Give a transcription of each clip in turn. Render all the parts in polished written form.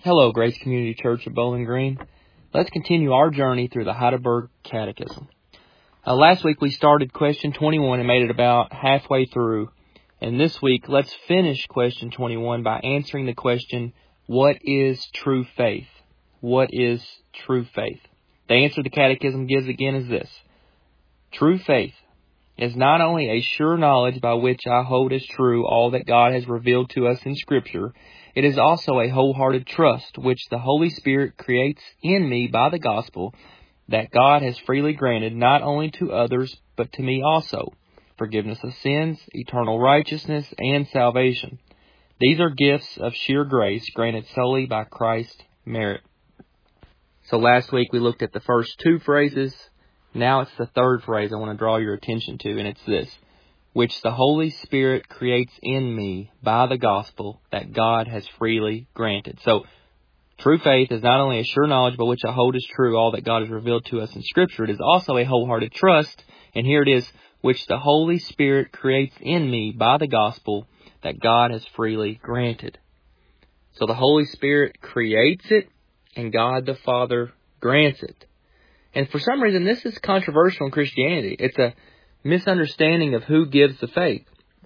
Hello, Grace Community Church of Bowling Green. Let's continue our journey through the Heidelberg Catechism. Last week we started question 21 and made it about halfway through. And this week, let's finish question 21 by answering the question, what is true faith? What is true faith? The answer the Catechism gives again is this. True faith is not only a sure knowledge by which I hold as true all that God has revealed to us in Scripture, it is also a wholehearted trust which the Holy Spirit creates in me by the gospel that God has freely granted not only to others but to me also, forgiveness of sins, eternal righteousness, and salvation. These are gifts of sheer grace granted solely by Christ's merit. So last week we looked at the first two phrases. Now it's the third phrase I want to draw your attention to, and it's this, which the Holy Spirit creates in me by the gospel that God has freely granted. So, true faith is not only a sure knowledge by which I hold as true all that God has revealed to us in Scripture, it is also a wholehearted trust, and here it is, which the Holy Spirit creates in me by the gospel that God has freely granted. So the Holy Spirit creates it, and God the Father grants it. And for some reason, this is controversial in Christianity. It's a misunderstanding of who gives the faith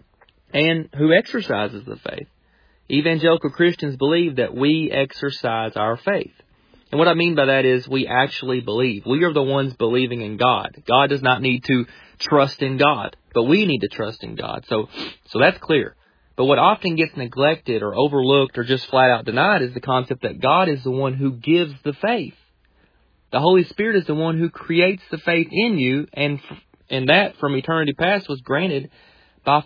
and who exercises the faith. Evangelical Christians believe that we exercise our faith. And what I mean by that is we actually believe. We are the ones believing in God. God does not need to trust in God, but we need to trust in God. So that's clear. But what often gets neglected or overlooked or just flat out denied is the concept that God is the one who gives the faith. The Holy Spirit is the one who creates the faith in you, and that from eternity past was granted by the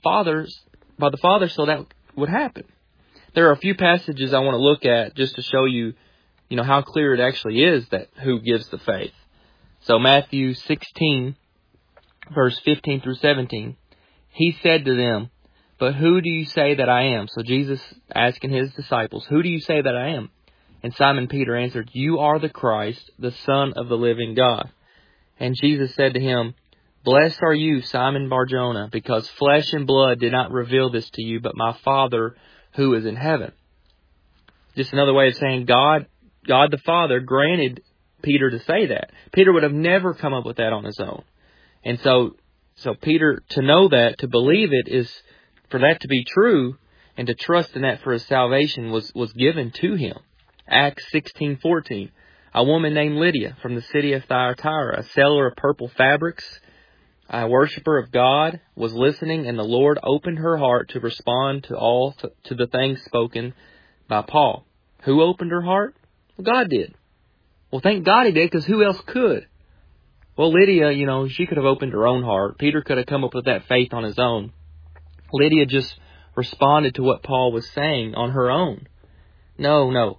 Father so that would happen. There are a few passages I want to look at just to show you, how clear it actually is that who gives the faith. So Matthew 16, verse 15 through 17, he said to them, "But who do you say that I am?" So Jesus asking his disciples, "Who do you say that I am?" And Simon Peter answered, "You are the Christ, the Son of the living God." And Jesus said to him, "Blessed are you, Simon Bar-Jonah, because flesh and blood did not reveal this to you, but my Father who is in heaven." Just another way of saying God the Father granted Peter to say that. Peter would have never come up with that on his own. And so Peter, to know that, to believe it, is for that to be true, and to trust in that for his salvation was given to him. Acts 16:14. A woman named Lydia from the city of Thyatira, a seller of purple fabrics, a worshiper of God, was listening, and the Lord opened her heart to respond to the things spoken by Paul. Who opened her heart? Well, God did. Well, thank God he did, because who else could? Well, Lydia, she could have opened her own heart. Peter could have come up with that faith on his own. Lydia just responded to what Paul was saying on her own. No.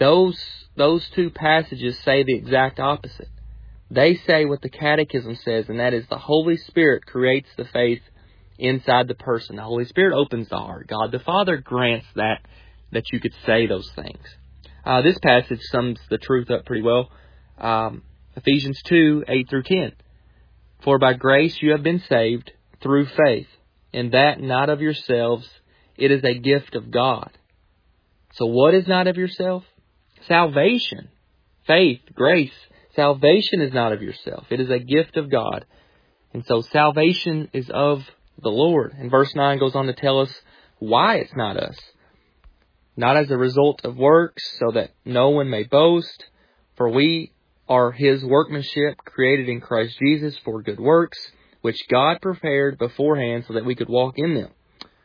Those two passages say the exact opposite. They say what the Catechism says, and that is the Holy Spirit creates the faith inside the person. The Holy Spirit opens the heart. God the Father grants that you could say those things. This passage sums the truth up pretty well. Ephesians 2, 8 through 10. "For by grace you have been saved through faith, and that not of yourselves, it is a gift of God." So what is not of yourself? Salvation, faith, grace. Salvation is not of yourself. It is a gift of God. And so salvation is of the Lord. And verse 9 goes on to tell us why it's not us. "Not as a result of works, so that no one may boast. For we are his workmanship, created in Christ Jesus for good works, which God prepared beforehand so that we could walk in them."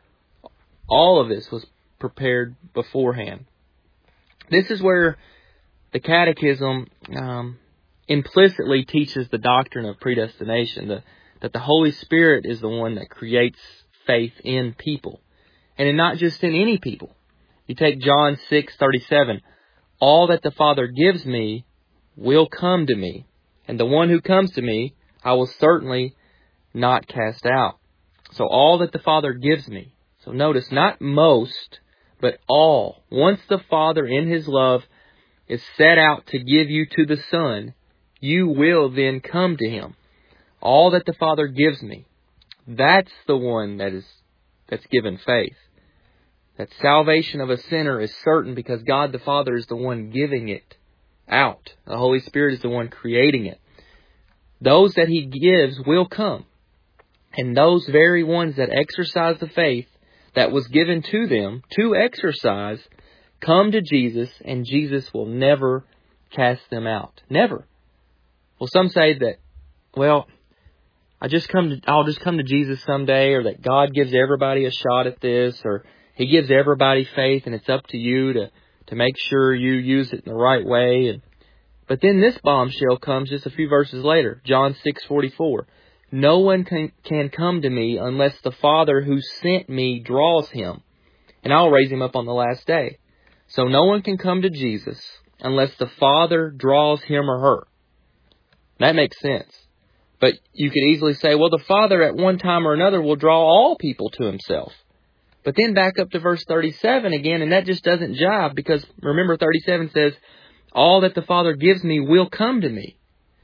All of this was prepared beforehand. This is where the Catechism implicitly teaches the doctrine of predestination, that the Holy Spirit is the one that creates faith in people, and not just in any people. You take John 6:37, "All that the Father gives me will come to me, and the one who comes to me I will certainly not cast out." So all that the Father gives me. So notice, not most, but all. Once the Father in His love is set out to give you to the Son, you will then come to Him. All that the Father gives me. That's the one that's given faith. that salvation of a sinner is certain because God the Father is the one giving it out. The Holy Spirit is the one creating it. Those that He gives will come. And those very ones that exercise the faith that was given to them to exercise come to Jesus, and Jesus will never cast them out. Never. Well, some say that, well, I'll just come to Jesus someday, or that God gives everybody a shot at this, or He gives everybody faith, and it's up to you to make sure you use it in the right way. But then this bombshell comes just a few verses later, John 6:44. No one can come to me unless the Father who sent me draws him, and I'll raise him up on the last day. So no one can come to Jesus unless the Father draws him or her. That makes sense. But you could easily say, well, the Father at one time or another will draw all people to Himself. But then back up to verse 37 again, and that just doesn't jive, because remember 37 says, all that the Father gives me will come to me.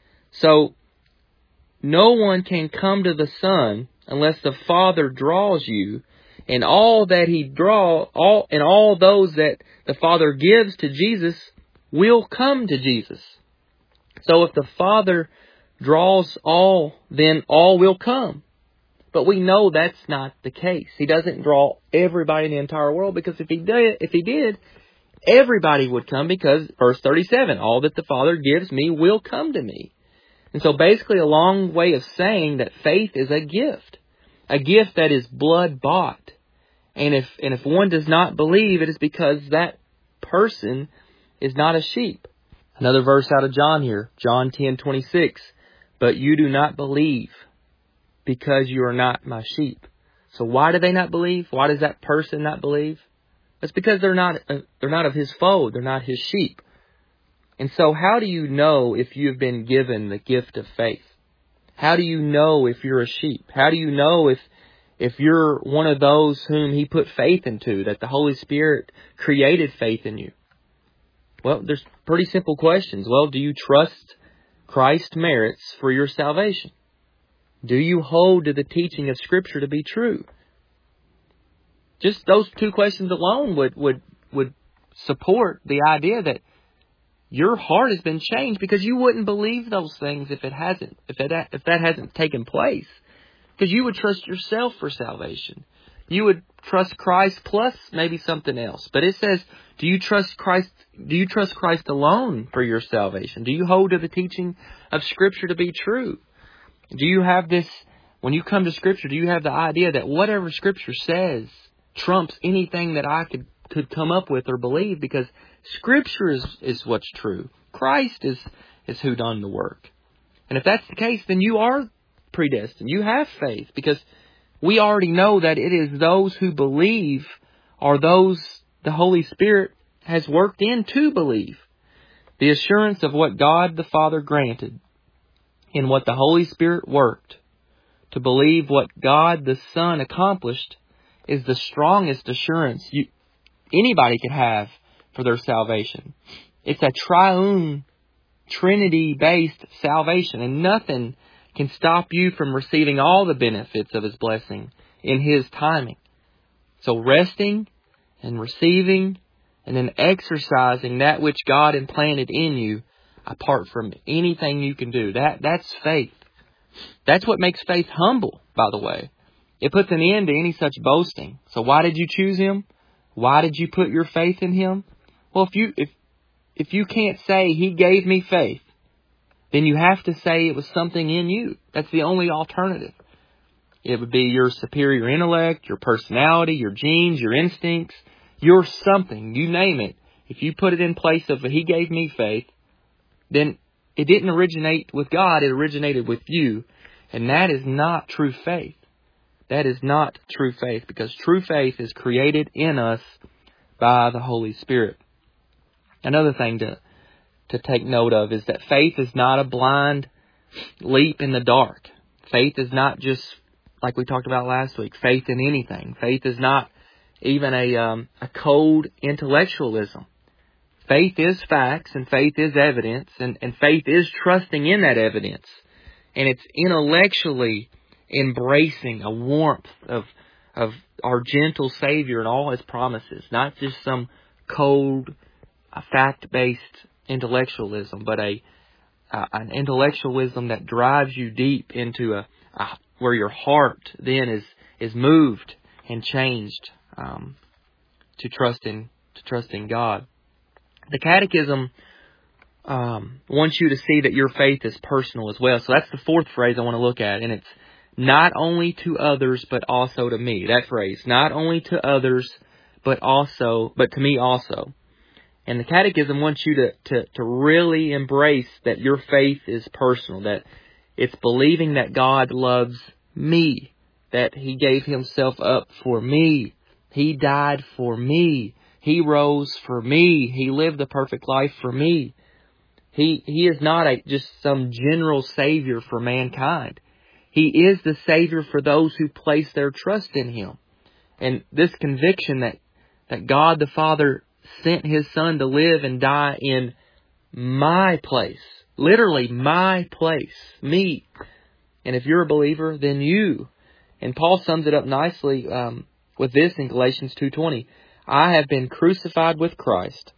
So no one can come to the Son unless the Father draws you, and all that He all those that the Father gives to Jesus will come to Jesus. So if the Father draws all, then all will come. But we know that's not the case. He doesn't draw everybody in the entire world, because if He did, everybody would come, because verse 37, all that the Father gives me will come to me. And so basically a long way of saying that faith is a gift that is blood bought. And if one does not believe, it is because that person is not a sheep. Another verse out of John here, John 10:26. But you do not believe because you are not my sheep. So why do they not believe? Why does that person not believe? It's because they're not of His fold. They're not His sheep. And so how do you know if you've been given the gift of faith? How do you know if you're a sheep? How do you know if you're one of those whom He put faith into, that the Holy Spirit created faith in you? Well, there's pretty simple questions. Well, do you trust Christ's merits for your salvation? Do you hold to the teaching of Scripture to be true? Just those two questions alone would support the idea that your heart has been changed, because you wouldn't believe those things if that hasn't taken place. Because you would trust yourself for salvation. You would trust Christ plus maybe something else. But it says, do you trust Christ? Do you trust Christ alone for your salvation? Do you hold to the teaching of Scripture to be true? Do you have this, when you come to Scripture, do you have the idea that whatever Scripture says trumps anything that I could come up with or believe, because Scripture is what's true. Christ is who done the work. And if that's the case, then you are predestined. You have faith, because we already know that it is those who believe are those the Holy Spirit has worked in to believe. The assurance of what God the Father granted and what the Holy Spirit worked to believe what God the Son accomplished is the strongest assurance anybody could have for their salvation. It's a triune, Trinity-based salvation, and nothing can stop you from receiving all the benefits of His blessing in His timing. So resting and receiving and then exercising that which God implanted in you apart from anything you can do. That's faith. That's what makes faith humble, by the way. It puts an end to any such boasting. So why did you choose Him? Why did you put your faith in Him? Well, if you can't say He gave me faith, then you have to say it was something in you. That's the only alternative. It would be your superior intellect, your personality, your genes, your instincts, your something, you name it. If you put it in place of He gave me faith, then it didn't originate with God, it originated with you. And that is not true faith. That is not true faith, because true faith is created in us by the Holy Spirit. Another thing to take note of is that faith is not a blind leap in the dark. Faith is not just, like we talked about last week, faith in anything. Faith is not even a cold intellectualism. Faith is facts, and faith is evidence, and faith is trusting in that evidence. And it's intellectually embracing a warmth of our gentle Savior and all His promises, not just some cold, fact-based intellectualism, but an intellectualism that drives you deep into where your heart then is moved and changed to trust in God. The Catechism wants you to see that your faith is personal as well. So that's the fourth phrase I want to look at, and it's not only to others but also to me. That phrase, not only to others but to me also. And the Catechism wants you to really embrace that your faith is personal, that it's believing that God loves me, that He gave Himself up for me, He died for me, He rose for me, He lived the perfect life for me. He is not just some general Savior for mankind. He is the Savior for those who place their trust in Him. And this conviction that God the Father sent His Son to live and die in my place, literally my place, me. And if you're a believer, then you. And Paul sums it up nicely with this in Galatians 2:20. I have been crucified with Christ.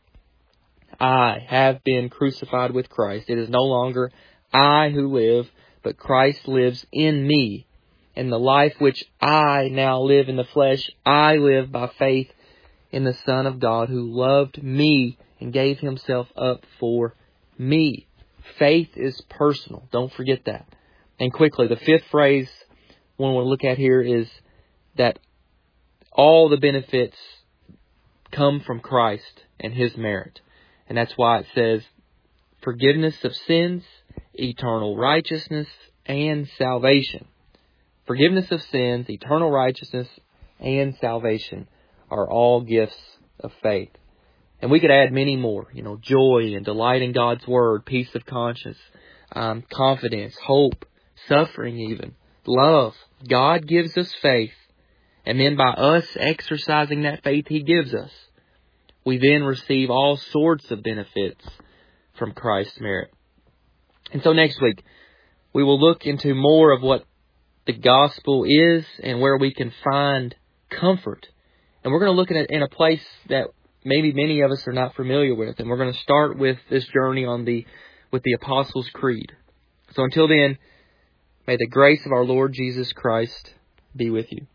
I have been crucified with Christ. It is no longer I who live, but Christ lives in me. And the life which I now live in the flesh, I live by faith in the Son of God who loved me and gave Himself up for me. Faith is personal. Don't forget that. And quickly, the fifth phrase we want to look at here is that all the benefits come from Christ and His merit. And that's why it says forgiveness of sins, eternal righteousness, and salvation. Forgiveness of sins, eternal righteousness, and salvation are all gifts of faith. And we could add many more, joy and delight in God's Word, peace of conscience, confidence, hope, suffering even, love. God gives us faith. And then by us exercising that faith He gives us, we then receive all sorts of benefits from Christ's merit. And so next week, we will look into more of what the gospel is and where we can find comfort. And we're going to look at it in a place that maybe many of us are not familiar with. And we're going to start with this journey with the Apostles' Creed. So until then, may the grace of our Lord Jesus Christ be with you.